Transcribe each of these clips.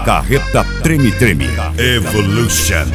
Carreta Treme Treme Evolution.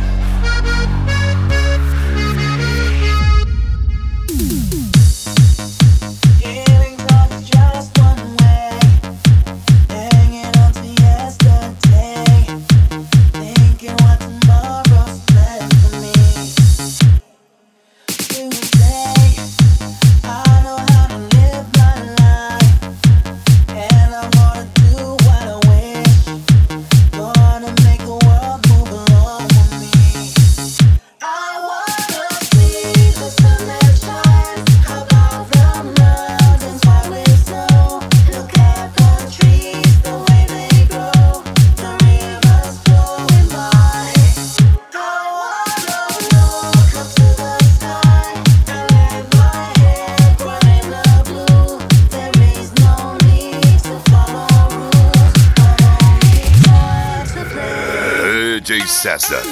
DJ César.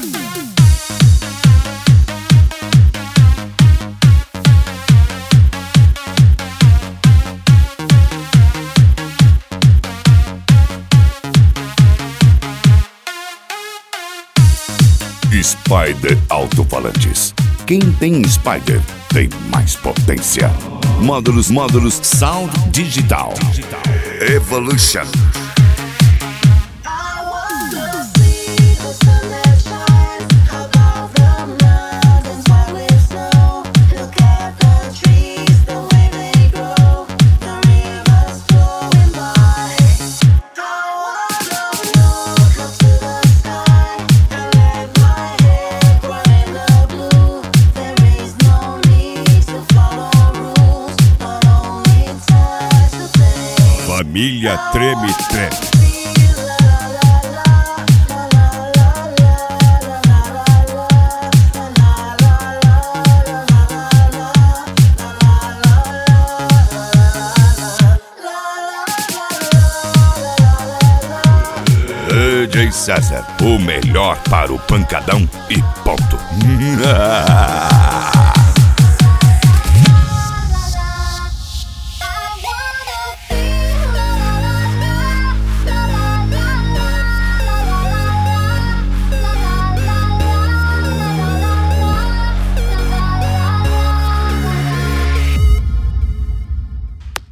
Spider Alto-Falantes. Quem tem Spider tem mais potência. Módulos Sound Digital Evolution. Família Treme Treme. DJ César, o melhor para o pancadão e ponto.